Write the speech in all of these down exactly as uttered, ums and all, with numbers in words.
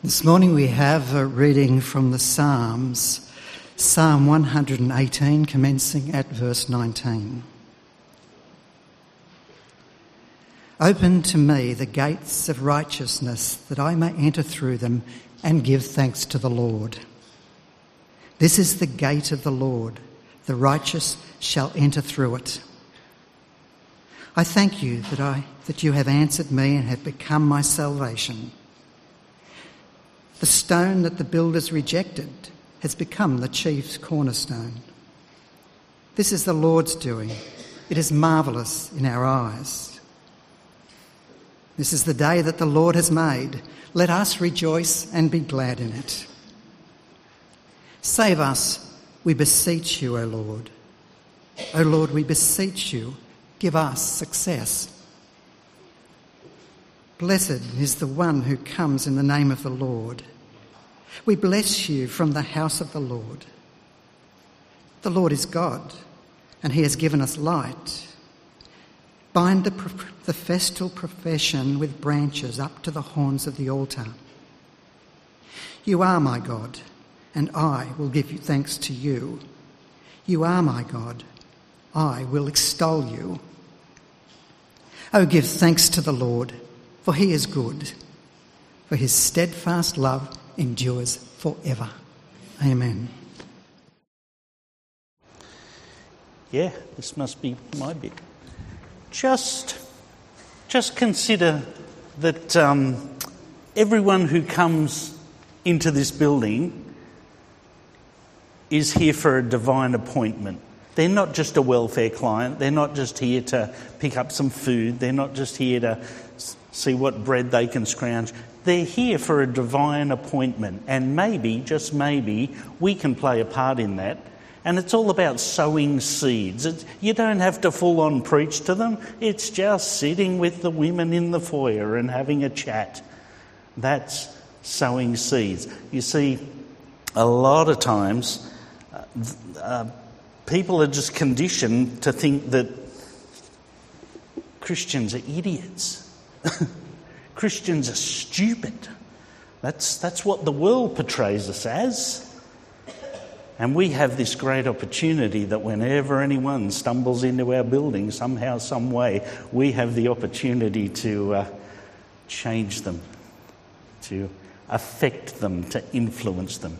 This morning we have a reading from the Psalms, Psalm one hundred eighteen, commencing at verse nineteen. Open to me the gates of righteousness, that I may enter through them and give thanks to the Lord. This is the gate of the Lord, the righteous shall enter through it. I thank you that I that you have answered me and have become my salvation. The stone that the builders rejected has become the chief cornerstone. This is the Lord's doing. It is marvellous in our eyes. This is the day that the Lord has made. Let us rejoice and be glad in it. Save us, we beseech you, O Lord. O Lord, we beseech you, give us success. Blessed is the one who comes in the name of the Lord. We bless you from the house of the Lord. The Lord is God, and he has given us light. Bind the, the festal profession with branches up to the horns of the altar. You are my God, and I will give you thanks to you. You are my God, I will extol you. Oh, give thanks to the Lord, for he is good, for his steadfast love endures forever. Amen. Yeah, this must be my bit. Just, just consider that um, everyone who comes into this building is here for a divine appointment. They're not just a welfare client. They're not just here to pick up some food. They're not just here to see what bread they can scrounge. They're here for a divine appointment, and maybe, just maybe, we can play a part in that. And it's all about sowing seeds. It's, you don't have to full-on preach to them. It's just sitting with the women in the foyer and having a chat. That's sowing seeds. You see, a lot of times, uh, uh, people are just conditioned to think that Christians are idiots. Christians are stupid. That's that's what the world portrays us as. And we have this great opportunity that whenever anyone stumbles into our building, somehow, some way, we have the opportunity to uh, change them, to affect them, to influence them.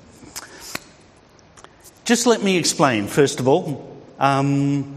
Just let me explain, first of all. Um,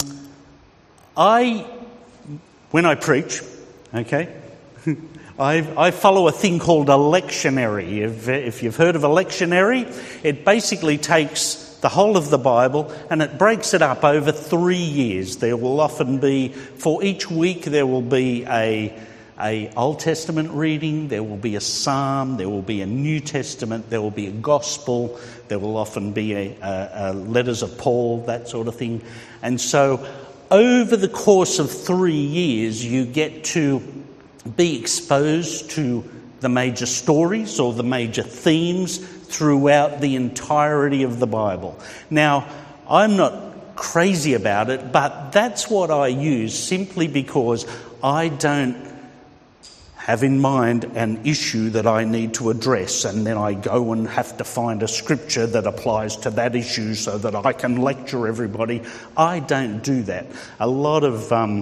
I, when I preach, okay, I, I follow a thing called a lectionary. If, if you've heard of a lectionary, it basically takes the whole of the Bible and it breaks it up over three years. There will often be, for each week, there will be a, a Old Testament reading, there will be a psalm, there will be a New Testament, there will be a gospel, there will often be a, a, a letters of Paul, that sort of thing. And so over the course of three years, you get to be exposed to the major stories or the major themes throughout the entirety of the Bible. Now, I'm not crazy about it, but that's what I use simply because I don't have in mind an issue that I need to address, and then I go and have to find a scripture that applies to that issue so that I can lecture everybody. I don't do that. A lot of um,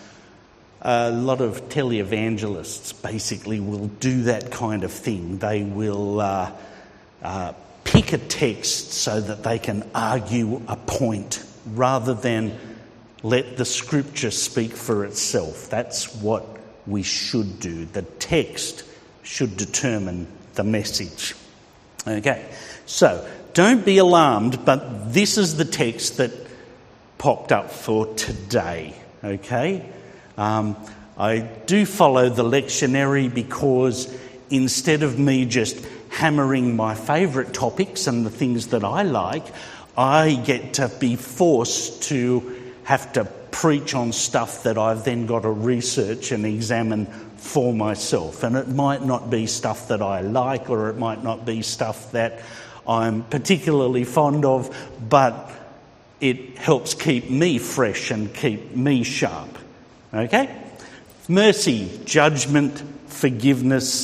a lot of televangelists basically will do that kind of thing. They will uh, uh, pick a text so that they can argue a point rather than let the scripture speak for itself. That's what we should do. The text should determine the message. Okay, so don't be alarmed, but this is the text that popped up for today. Okay, um, I do follow the lectionary because instead of me just hammering my favourite topics and the things that I like, I get to be forced to have to preach on stuff that I've then got to research and examine for myself. And it might not be stuff that I like, or it might not be stuff that I'm particularly fond of, but it helps keep me fresh and keep me sharp. Okay? Mercy, judgment, forgiveness,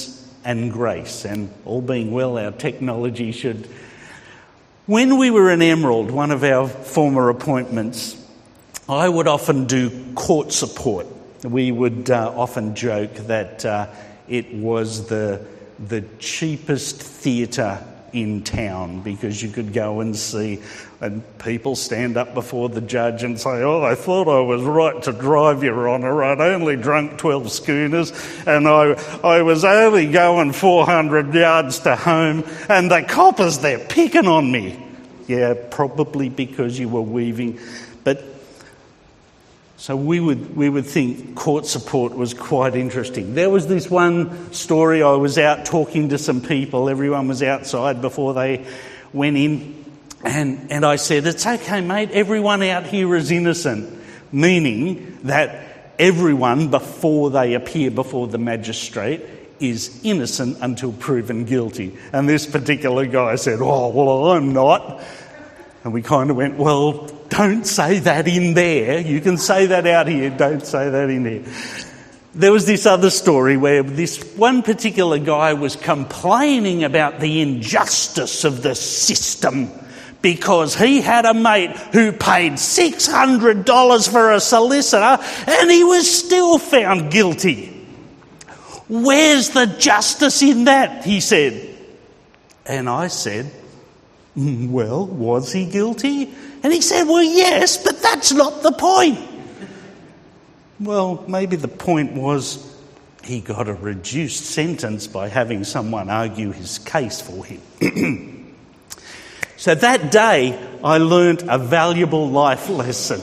and grace. And all being well, our technology should... When we were in Emerald, one of our former appointments, I would often do court support. We would uh, often joke that uh, it was the the cheapest theatre in town, because you could go and see and people stand up before the judge and say, "Oh, I thought I was right to drive, Your Honour. I'd only drunk twelve schooners and I I was only going four hundred yards to home, and the coppers, they're picking on me." Yeah, probably because you were weaving. But so we would we would think court support was quite interesting. There was this one story. I was out talking to some people. Everyone was outside before they went in. And, and I said, "It's okay, mate. Everyone out here is innocent." Meaning that everyone, before they appear before the magistrate, is innocent until proven guilty. And this particular guy said, "Oh, well, I'm not." And we kind of went, "Well, don't say that in there. You can say that out here. Don't say that in there." There was this other story where this one particular guy was complaining about the injustice of the system because he had a mate who paid six hundred dollars for a solicitor and he was still found guilty. "Where's the justice in that?" he said. And I said, "Well, was he guilty?" And he said, "Well, yes, but that's not the point." Well, maybe the point was he got a reduced sentence by having someone argue his case for him. So that day, I learnt a valuable life lesson.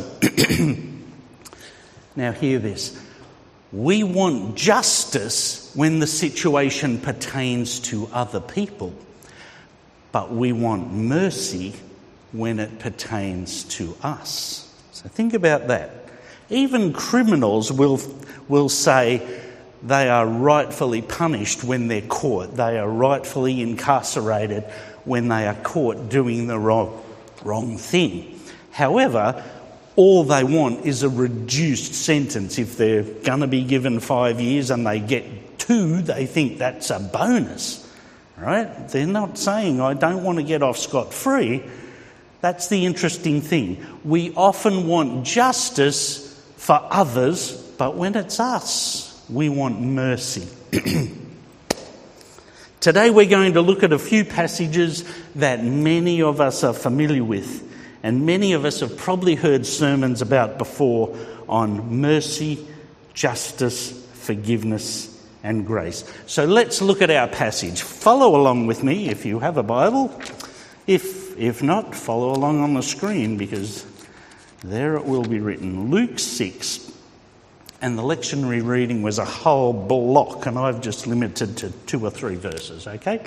Now hear this. We want justice when the situation pertains to other people, but we want mercy when it pertains to us. So think about that. Even criminals will will say they are rightfully punished when they're caught. They are rightfully incarcerated when they are caught doing the wrong, wrong thing. However, all they want is a reduced sentence. If they're going to be given five years and they get two, they think that's a bonus, right? They're not saying, "I don't want to get off scot-free." That's the interesting thing. We often want justice for others, but when it's us, we want mercy. Today we're going to look at a few passages that many of us are familiar with, and many of us have probably heard sermons about before on mercy, justice, forgiveness, and grace. So let's look at our passage. Follow along with me if you have a Bible. If if not, follow along on the screen, because there it will be written. Luke six. And the lectionary reading was a whole block, and I've just limited to two or three verses, okay?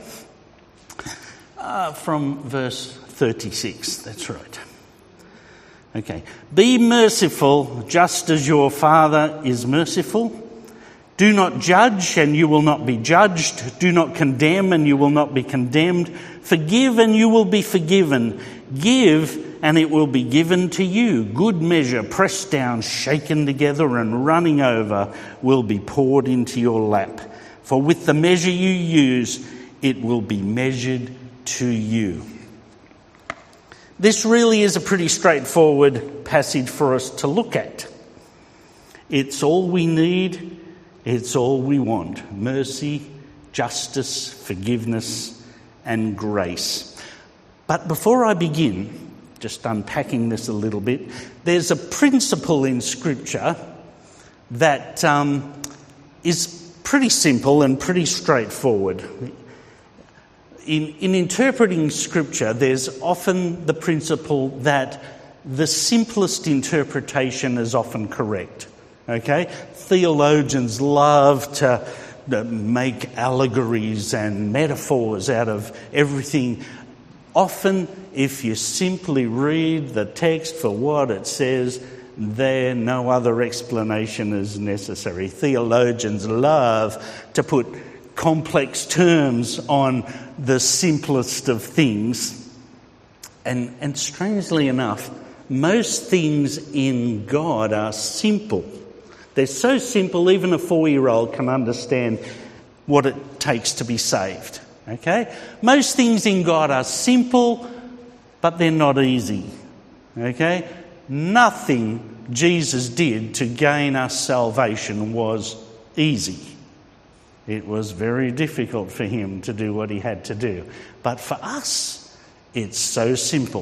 Uh, from verse thirty-six, that's right. Okay. "Be merciful, just as your Father is merciful. Do not judge, and you will not be judged. Do not condemn, and you will not be condemned. Forgive, and you will be forgiven. Give, and it will be given to you. Good measure, pressed down, shaken together, and running over, will be poured into your lap. For with the measure you use, it will be measured to you." This really is a pretty straightforward passage for us to look at. It's all we need. It's all we want. Mercy, justice, forgiveness, and grace. But before I begin, just unpacking this a little bit, there's a principle in Scripture that um, is pretty simple and pretty straightforward. In, in interpreting Scripture, there's often the principle that the simplest interpretation is often correct. Okay? Theologians love to make allegories and metaphors out of everything. Often, if you simply read the text for what it says, there no other explanation is necessary. Theologians love to put complex terms on the simplest of things. And, and strangely enough, most things in God are simple. They're so simple, even a four-year-old can understand what it it takes to be saved. Okay? Most things in God are simple, but they're not easy. Okay? Nothing Jesus did to gain us salvation was easy. It was very difficult for him to do what he had to do. But for us, it's so simple.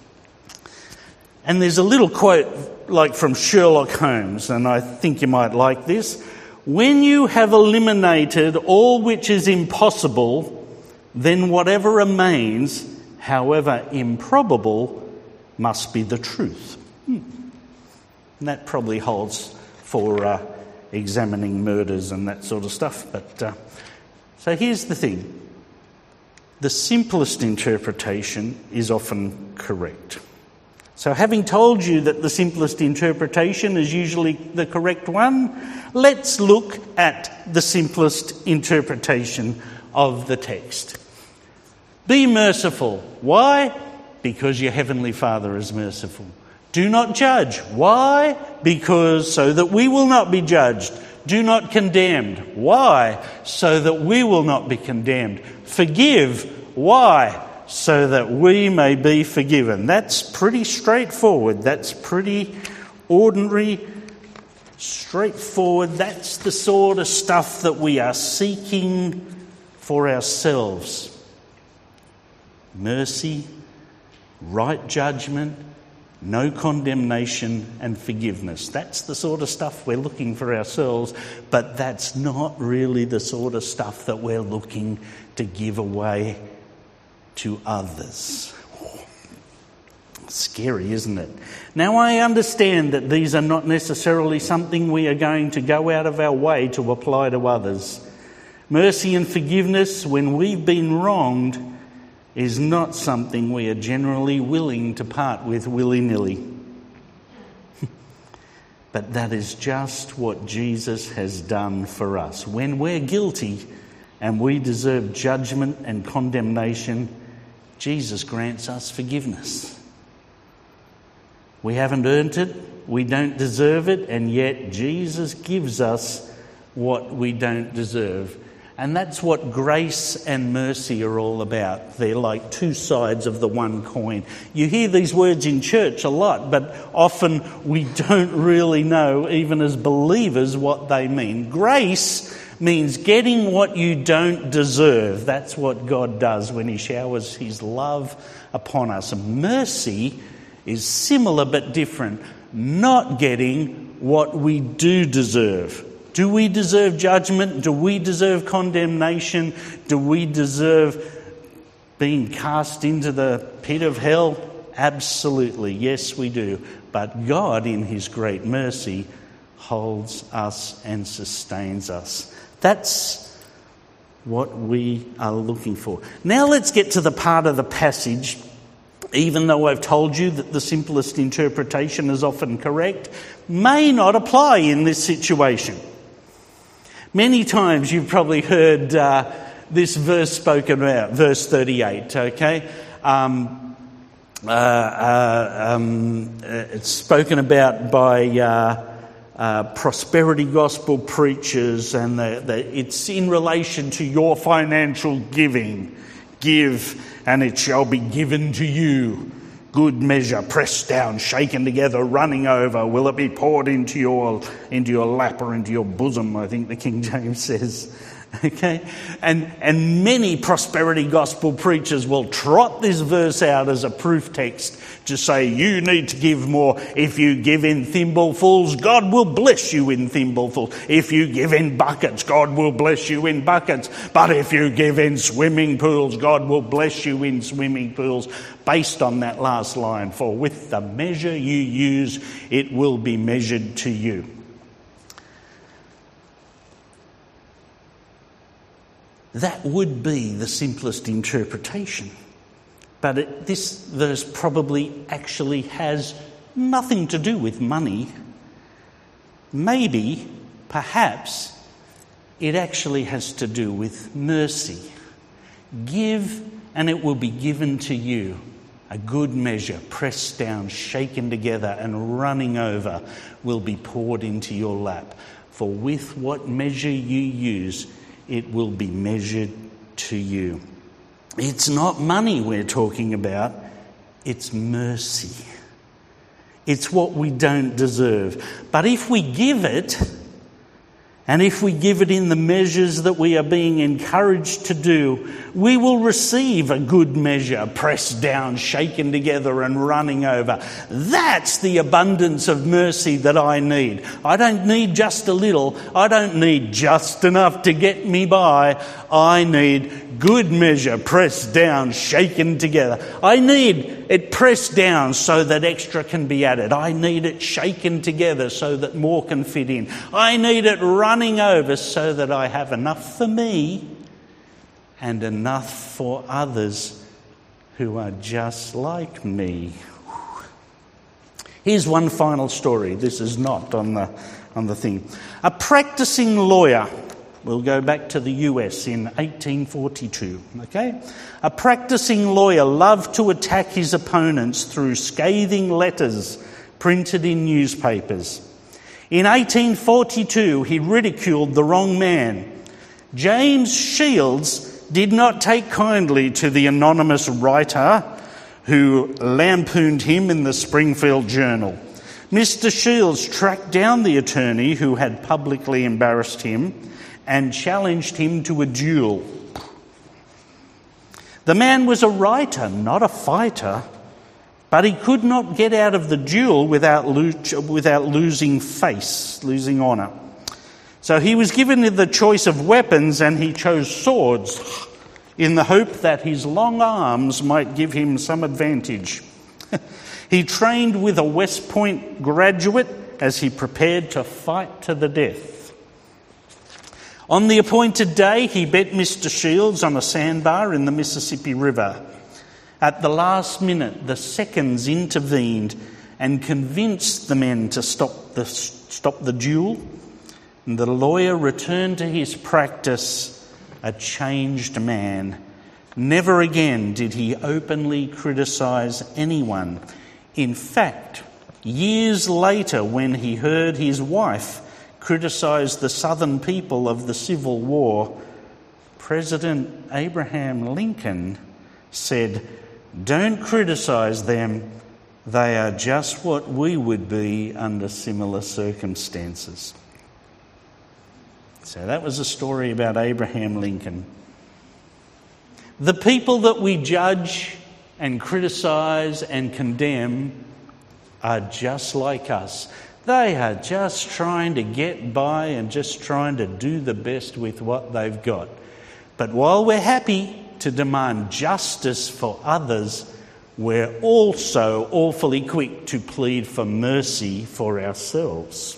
And there's a little quote like from Sherlock Holmes, and I think you might like this. When you have eliminated all which is impossible, then whatever remains, however improbable, must be the truth. Hmm. And that probably holds for uh, examining murders and that sort of stuff. But uh, so here's the thing. The simplest interpretation is often correct. So having told you that the simplest interpretation is usually the correct one, let's look at the simplest interpretation of the text. Be merciful. Why? Because your Heavenly Father is merciful. Do not judge. Why? Because so that we will not be judged. Do not condemn. Why? So that we will not be condemned. Forgive. Why? So that we may be forgiven. That's pretty straightforward. That's pretty ordinary, straightforward. That's the sort of stuff that we are seeking for ourselves. Mercy, right judgment, no condemnation and forgiveness. That's the sort of stuff we're looking for ourselves, but that's not really the sort of stuff that we're looking to give away to others. Oh, scary, isn't it? Now, I understand that these are not necessarily something we are going to go out of our way to apply to others. Mercy and forgiveness when we've been wronged is not something we are generally willing to part with willy-nilly. But that is just what Jesus has done for us. When we're guilty and we deserve judgment and condemnation, Jesus grants us forgiveness. We haven't earned it, we don't deserve it, and yet Jesus gives us what we don't deserve. And that's what grace and mercy are all about. They're like two sides of the one coin. You hear these words in church a lot, but often we don't really know, even as believers, what they mean. Grace means getting what you don't deserve. That's what God does when he showers his love upon us. And mercy is similar but different. Not getting what we do deserve. Do we deserve judgment? Do we deserve condemnation? Do we deserve being cast into the pit of hell? Absolutely, yes we do. But God, in his great mercy, holds us and sustains us. That's what we are looking for. Now let's get to the part of the passage, even though I've told you that the simplest interpretation is often correct, may not apply in this situation. Many times you've probably heard uh, this verse spoken about, verse thirty-eight, okay? Um, uh, uh, um, it's spoken about by uh, uh, prosperity gospel preachers, and the, the, it's in relation to your financial giving. Give, and it shall be given to you. Good measure, pressed down, shaken together, running over. Will it be poured into your into your lap or into your bosom? I think the King James says. Okay, and and many prosperity gospel preachers will trot this verse out as a proof text to say you need to give more. If you give in thimblefuls, God will bless you in thimblefuls. If you give in buckets, God will bless you in buckets. But if you give in swimming pools, God will bless you in swimming pools. Based on that last line, for with the measure you use, it will be measured to you. That would be the simplest interpretation. But it, this verse probably actually has nothing to do with money. Maybe, perhaps, it actually has to do with mercy. Give, and it will be given to you. A good measure, pressed down, shaken together, and running over, will be poured into your lap. For with what measure you use, it will be measured to you. It's not money we're talking about, it's mercy. It's what we don't deserve. But if we give it, and if we give it in the measures that we are being encouraged to do, we will receive a good measure, pressed down, shaken together and running over. That's the abundance of mercy that I need. I don't need just a little. I don't need just enough to get me by. I need good measure, pressed down, shaken together. I need it pressed down so that extra can be added. I need it shaken together so that more can fit in. I need it running over so that I have enough for me and enough for others who are just like me. Here's one final story. This is not on the on the thing. A practicing lawyer, we'll go back to the U S in eighteen forty-two, okay? A practicing lawyer loved to attack his opponents through scathing letters printed in newspapers. In eighteen forty-two, he ridiculed the wrong man. James Shields did not take kindly to the anonymous writer who lampooned him in the Springfield Journal. Mister Shields tracked down the attorney who had publicly embarrassed him and challenged him to a duel. The man was a writer, not a fighter, but he could not get out of the duel without, lo- without losing face, losing honour. So he was given the choice of weapons and he chose swords in the hope that his long arms might give him some advantage. He trained with a West Point graduate as he prepared to fight to the death. On the appointed day, he bet Mister Shields on a sandbar in the Mississippi River. At the last minute, the seconds intervened and convinced the men to stop the, stop the duel. And the lawyer returned to his practice a changed man. Never again did he openly criticise anyone. In fact, years later, when he heard his wife criticise the southern people of the Civil War, President Abraham Lincoln said, "Don't criticise them. They are just what we would be under similar circumstances." So that was a story about Abraham Lincoln. The people that we judge and criticise and condemn are just like us. They are just trying to get by and just trying to do the best with what they've got. But while we're happy to demand justice for others, we're also awfully quick to plead for mercy for ourselves.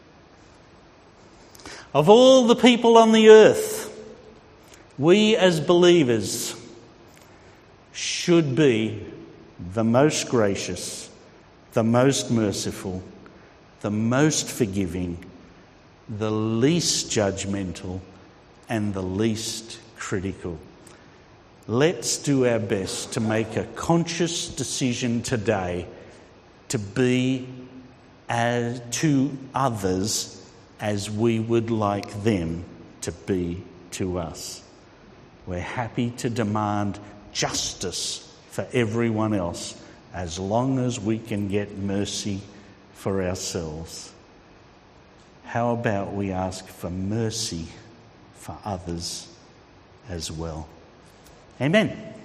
Of all the people on the earth, we as believers should be the most gracious, the most merciful, the most forgiving, the least judgmental, and the least critical. Let's do our best to make a conscious decision today to be as, to others as we would like them to be to us. We're happy to demand justice for everyone else as long as we can get mercy for ourselves. How about we ask for mercy for others as well? Amen.